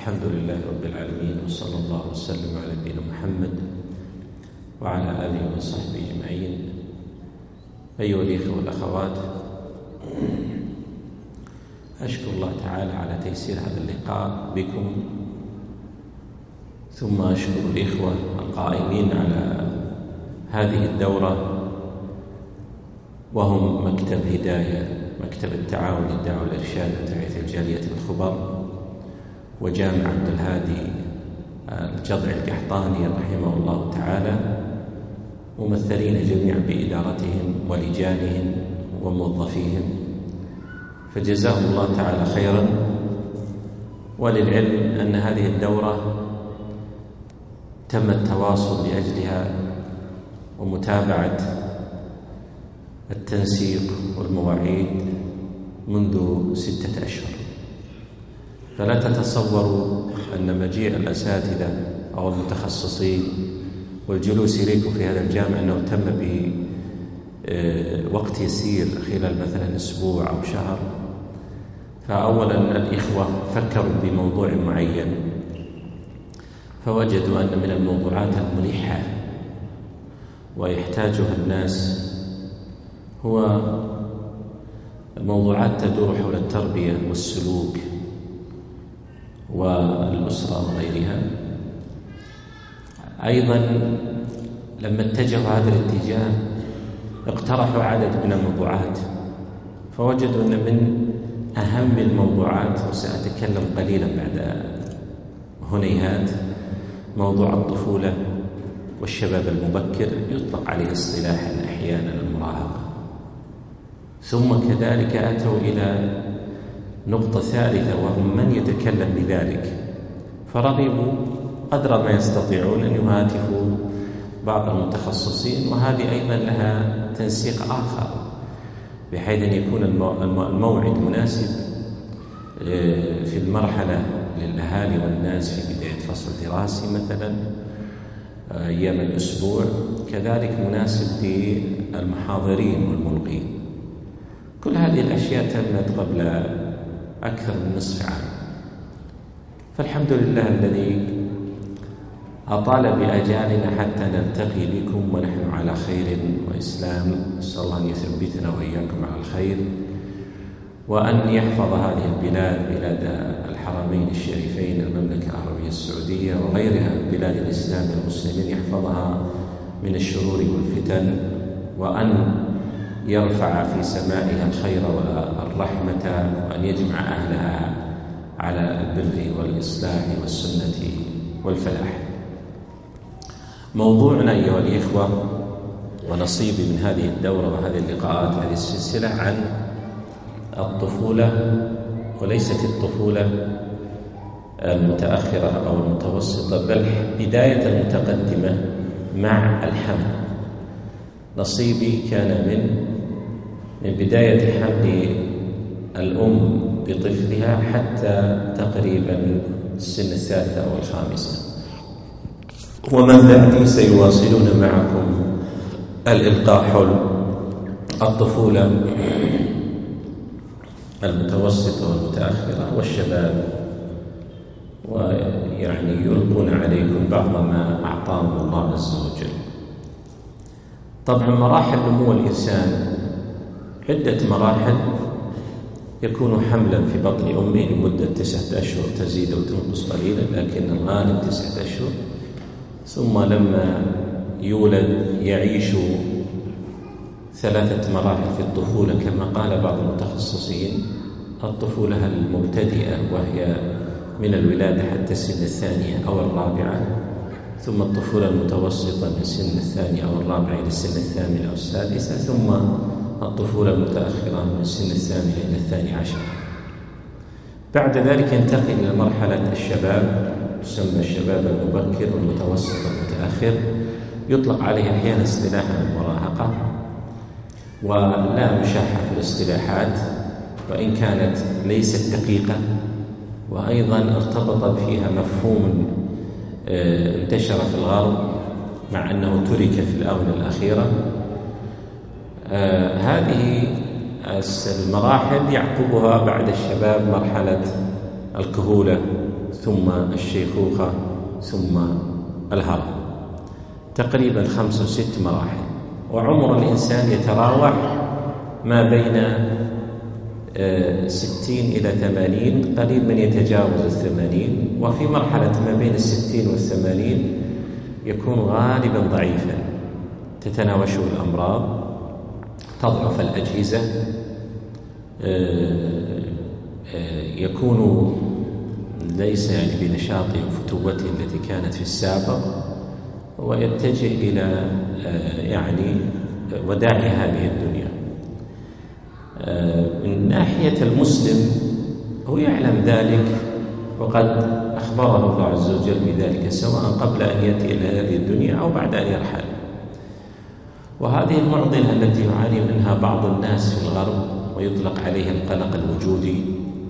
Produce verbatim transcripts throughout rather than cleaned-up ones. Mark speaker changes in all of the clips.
Speaker 1: الحمد لله رب العالمين، وصلى الله وسلم على نبينا محمد وعلى آله وصحبه أجمعين. أيها الإخوة والأخوات، أشكر الله تعالى على تيسير هذا اللقاء بكم، ثم أشكر الإخوة القائمين على هذه الدورة، وهم مكتب هداية، مكتب التعاون للدعوة والإرشاد وتوعية الجالية الخبر، وجامع عبد الهادي الجضع القحطاني رحمه الله تعالى، ممثلين جميعا بإدارتهم ولجانهم وموظفيهم، فجزاهم الله تعالى خيرا. وللعلم أن هذه الدورة تم التواصل لأجلها ومتابعة التنسيق والمواعيد منذ ستة أشهر، فلا تتصوروا أن مجيء الأساتذة أو المتخصصين والجلوس إليكم في هذا الجامع أنه تم بوقت يسير خلال مثلا أسبوع أو شهر. فأولا الإخوة فكروا بموضوع معين، فوجدوا أن من الموضوعات الملحة ويحتاجها الناس هو موضوعات تدور حول التربية والسلوك والأسرة وغيرها. أيضا لما اتجهوا هذا الاتجاه اقترحوا عدد من الموضوعات، فوجدوا أن من أهم الموضوعات، وسأتكلم قليلا بعد هنيهات، موضوع الطفولة والشباب المبكر، يطلق عليه اصطلاحا أحيانا المراهقة. ثم كذلك أتوا إلى نقطة ثالثة، وهم من يتكلم بذلك، فرغبوا قدر ما يستطيعون أن يهاتفوا بعض المتخصصين، وهذه أيضا لها تنسيق آخر بحيث أن يكون الموعد مناسب في المرحلة للأهالي والناس في بداية فصل دراسي مثلا أيام الأسبوع، كذلك مناسب للمحاضرين والملقين. كل هذه الأشياء تمت قبل أكثر من نصف عام، فالحمد لله الذي أطال بأجالنا حتى نلتقي بكم ونحن على خير وإسلام. نسأل الله أن يثبتنا وإياكم على الخير، وأن يحفظ هذه البلاد، بلاد الحرمين الشريفين، المملكة العربية السعودية وغيرها من بلاد الإسلام المسلمين، يحفظها من الشرور والفتن، وأن يرفع في سمائها الخير والرحمة، وأن يجمع أهلها على البر والإصلاح والسنة والفلاح. موضوعنا أيها الإخوة ونصيبي من هذه الدورة وهذه اللقاءات، هذه السلسلة، عن الطفولة، وليست الطفولة المتأخرة أو المتوسطة، بل بداية المتقدمة مع الحمل. نصيبي كان من من بداية حمل الأم بطفلها حتى تقريبا السن الثالثة أو الخامسة، ومن بعدي سيواصلون معكم الإلقاء حول الطفولة المتوسطة والمتأخرة والشباب، ويعني يلقون عليكم بعض ما أعطاهم الله عز وجل. طبعا مراحل نمو الإنسان عدة مراحل. يكون حملا في بطن أمه لمدة تسعة أشهر، تزيد أو تنقص قليلا، لكن الغالب تسعة أشهر. ثم لما يولد يعيش ثلاثة مراحل في الطفولة، كما قال بعض المتخصصين: الطفولة المبتدئة، وهي من الولادة حتى السن الثانية أو الرابعة، ثم الطفولة المتوسطة من السن الثانية أو الرابعة إلى السن الثامنة أو السادسة، ثم الطفولة المتأخرة من السن الثامنة إلى الثاني عشر. بعد ذلك ينتقل إلى مرحلة الشباب، تسمى الشباب المبكر والمتوسط والمتأخر، يطلق عليه أحيانا اصطلاحا المراهقة، ولا مشاحة في الاصطلاحات، وإن كانت ليست دقيقة، وأيضا ارتبط فيها مفهوم انتشر في الغرب مع أنه ترك في الآونة الأخيرة. آه هذه المراحل يعقبها بعد الشباب مرحلة الكهولة، ثم الشيخوخة ثم الهرم، تقريبا خمس وست مراحل. وعمر الإنسان يتراوح ما بين ستين إلى ثمانين، قليل من يتجاوز الثمانين، وفي مرحلة ما بين الستين والثمانين يكون غالبا ضعيفا، تتناوشه الأمراض، تضعف الأجهزة، يكون ليس يعني بنشاطه وفتوته التي كانت في السابق، ويتجه إلى يعني وداع هذه الدنيا. من ناحية المسلم هو يعلم ذلك، وقد أخبره الله عز وجل بذلك سواء قبل أن يأتي إلى هذه الدنيا أو بعد أن يرحل. وهذه المعضلة التي يعاني منها بعض الناس في الغرب ويطلق عليها القلق الوجودي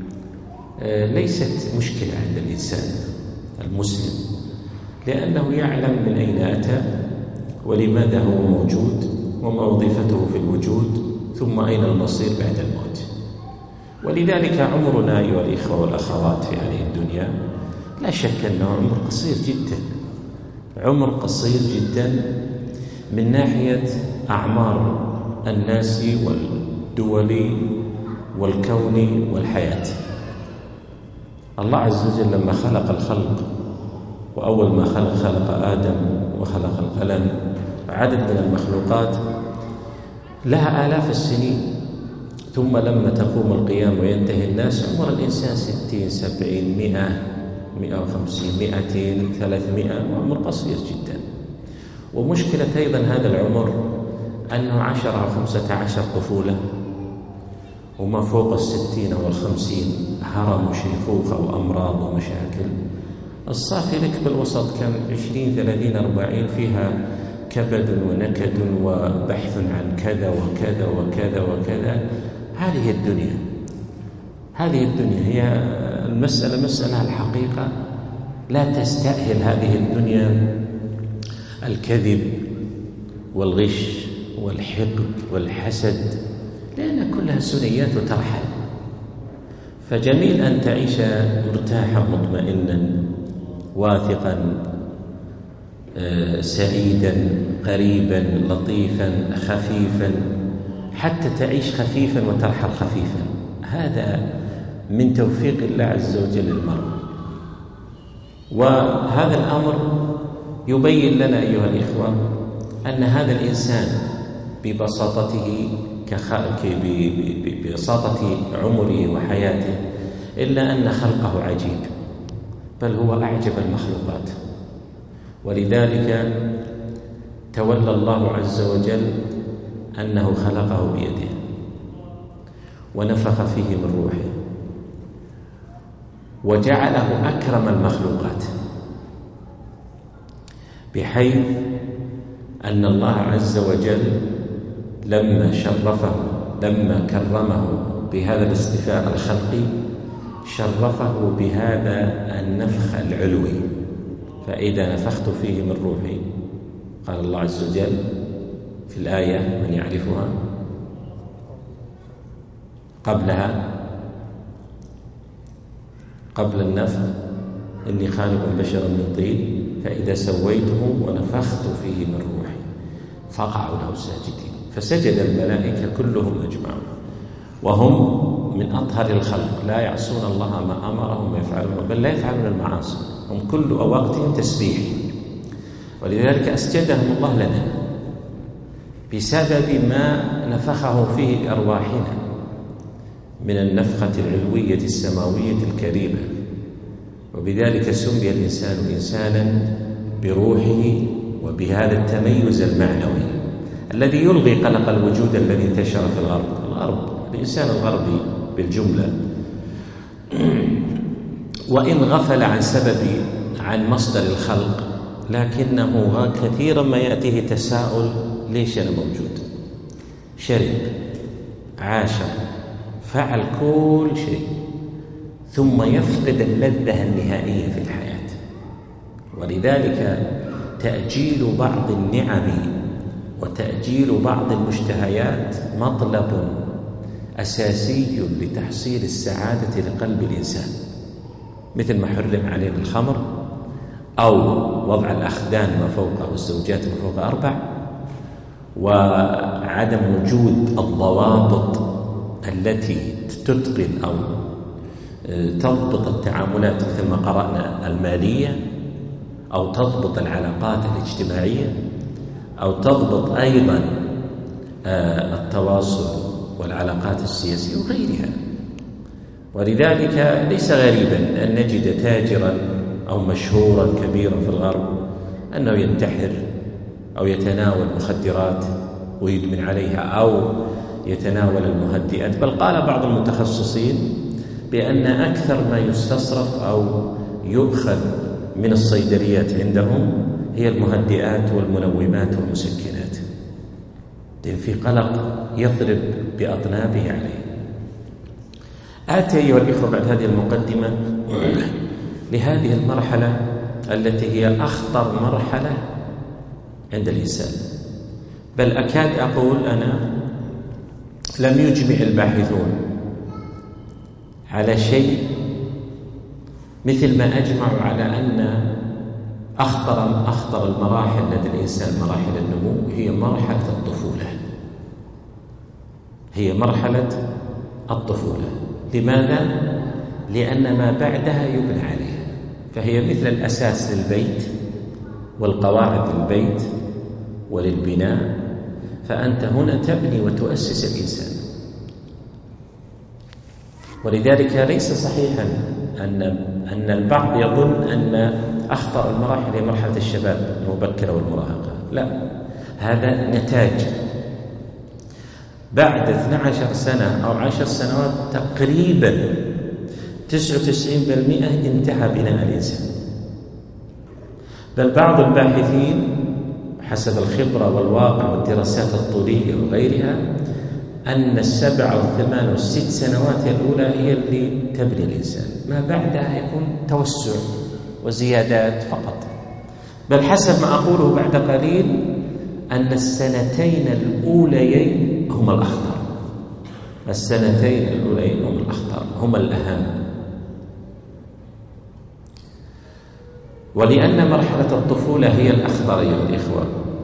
Speaker 1: ليست مشكلة عند الإنسان المسلم، لأنه يعلم من أين أتى ولماذا هو موجود وما وظيفته في الوجود، ثم أين المصير بعد الموت. ولذلك عمرنا أيها الإخوة والأخوات في هذه الدنيا لا شك أنه عمر قصير جدا، عمر قصير جدا من ناحية أعمار الناس والدول والكون والحياة. الله عز وجل لما خلق الخلق، وأول ما خلق خلق آدم وخلق القلم، عدد من المخلوقات لها آلاف السنين، ثم لما تقوم القيام وينتهي الناس عمر الإنسان ستين سبعين مئة مئة وخمسين مئتين ثلاثمائة، عمر قصير جدا. ومشكلة أيضا هذا العمر أنه عشر أو خمسة عشر طفولة، وما فوق الستين والخمسين هرم وشيخوخة وأمراض ومشاكل. الصافي لك بالوسط كم عشرين ثلاثين أربعين فيها كبد ونكد وبحث عن كذا وكذا وكذا وكذا. هذه الدنيا هذه الدنيا هي المسألة مسألة الحقيقة لا تستأهل هذه الدنيا الكذب والغش والحقد والحسد، لأن كلها سنيات وترحل. فجميل أن تعيش مرتاحا مطمئنا واثقا سعيدا قريبا لطيفا خفيفا، حتى تعيش خفيفا وترحل خفيفا. هذا من توفيق الله عز وجل للمرء. وهذا الأمر يبين لنا أيها الإخوة أن هذا الإنسان ببساطته ببساطة عمره وحياته إلا أن خلقه عجيب، بل هو أعجب المخلوقات. ولذلك تولى الله عز وجل أنه خلقه بيده ونفخ فيه من روحه وجعله أكرم المخلوقات، بحيث أن الله عز وجل لما شرفه لما كرمه بهذا الاصطفاء الخلقي شرفه بهذا النفخ العلوي. فإذا نفخت فيه من روحي، قال الله عز وجل في الآية من يعرفها قبلها قبل النفخ إني خالق بشرا من طين فإذا سويته ونفخت فيه من روحي فقعوا له ساجدين. فسجد الملائكة كلهم أجمعون، وهم من أطهر الخلق، لا يعصون الله ما أمرهم ويفعلون بل لا يفعلون المعاصي، هم كل وقتهم تسبيح. ولذلك أسجدهم الله لنا بسبب ما نفخه فيه بأرواحنا من النفخة العلوية السماوية الكريمة. وبذلك سمي الإنسان إنسانا بروحه وبهذا التميز المعنوي الذي يلغي قلق الوجود الذي انتشر في الغرب. الغرب الإنسان الغربي بالجملة وإن غفل عن سبب عن مصدر الخلق، لكنه كثيرا ما يأتيه تساؤل: ليش أنا موجود؟ شرب، عاش، فعل كل شيء، ثم يفقد اللذة النهائية في الحياة. ولذلك تأجيل بعض النعم وتأجيل بعض المشتهيات مطلب أساسي لتحصيل السعادة لقلب الإنسان. مثل ما حرم علينا الخمر أو وضع الأخدان ما فوق والزوجات ما فوق أربع، وعدم وجود الضوابط التي تتقن أو تضبط التعاملات مثل ما قرأنا المالية، أو تضبط العلاقات الاجتماعية، أو تضبط أيضا التواصل والعلاقات السياسية وغيرها. ولذلك ليس غريبا أن نجد تاجرا أو مشهورا كبيرا في الغرب أنه ينتحر أو يتناول مخدرات ويدمن عليها أو يتناول المهدئات. بل قال بعض المتخصصين بأن أكثر ما يستصرف أو يؤخذ من الصيدليات عندهم هي المهدئات والمنومات والمسكنات، لأن في قلق يضرب بأطنابه عليه. آتي أيها الإخوة بعد هذه المقدمة لهذه المرحلة التي هي أخطر مرحلة عند الإنسان، بل أكاد أقول أنا لم يجمع الباحثون على شيء مثل ما أجمعوا على أن أخطر أخطر المراحل لدى الإنسان مراحل النمو هي مرحلة الطفولة، هي مرحلة الطفولة. لماذا؟ لأن ما بعدها يبنى عليها، فهي مثل الأساس للبيت والقواعد للبيت وللبناء، فأنت هنا تبني وتؤسس الإنسان. ولذلك ليس صحيحا أن أن البعض يظن أن أخطر المراحل هي مرحلة الشباب المبكرة والمراهقة. لا، هذا نتاج بعد اثنتي عشرة سنة أو عشر سنوات تقريبا تسعة وتسعين بالمئة انتهى بناء الإنسان. بل بعض الباحثين حسب الخبرة والواقع والدراسات الطولية وغيرها أن السبع والثمان والست سنوات الأولى هي اللي تبني الإنسان، ما بعدها يكون توسع وزيادات فقط. بل حسب ما أقوله بعد قليل أن السنتين الأوليين هما الأخطر، السنتين الأوليين هما الأخطر، هما الأهم. ولأن مرحلة الطفولة هي الأخطر أيها الإخوة،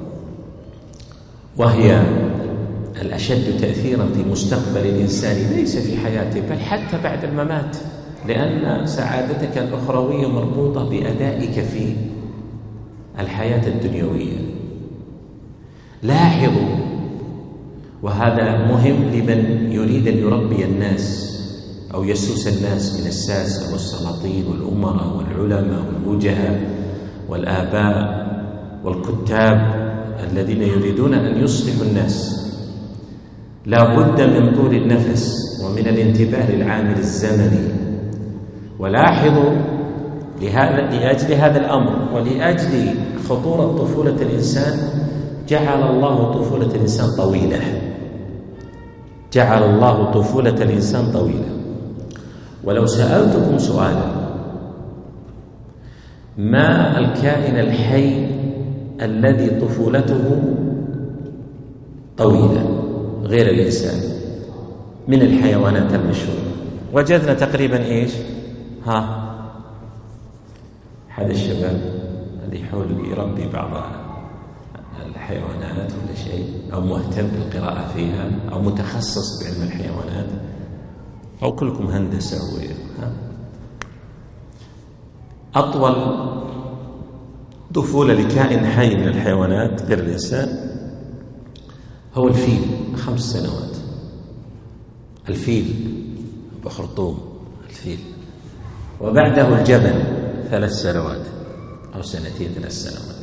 Speaker 1: وهي الأشد تأثيرا في مستقبل الإنسان ليس في حياته بل حتى بعد الممات، لأن سعادتك الأخروية مربوطة بأدائك في الحياة الدنيوية. لاحظوا، وهذا مهم لمن يريد أن يربي الناس أو يسوس الناس من الساسة والسلاطين والأمراء والعلماء والوجهاء والآباء والكتاب الذين يريدون أن يصلحوا الناس، لا بد من طول النفس ومن الانتباه للعامل الزمني. ولاحظوا لهذا لأجل هذا الأمر ولأجل خطورة طفولة الإنسان جعل الله طفولة الإنسان طويلة، جعل الله طفولة الإنسان طويلة. ولو سألتكم سؤالا: ما الكائن الحي الذي طفولته طويلة غير الإنسان من الحيوانات المشهورة؟ وجدنا تقريبا إيش؟ ها هذا الشباب اللي يحاول يربي بعض الحيوانات ولا شيء، أو مهتم بالقراءة فيها، أو متخصص بعلم الحيوانات، أو كلكم هندسة وغيرها. أطول طفولة لكائن حي من الحيوانات غير الإنسان هو الفيل، خمس سنوات. الفيل بخرطوم الفيل. وبعده الجبل ثلاث سنوات أو سنتين ثلاث سنوات.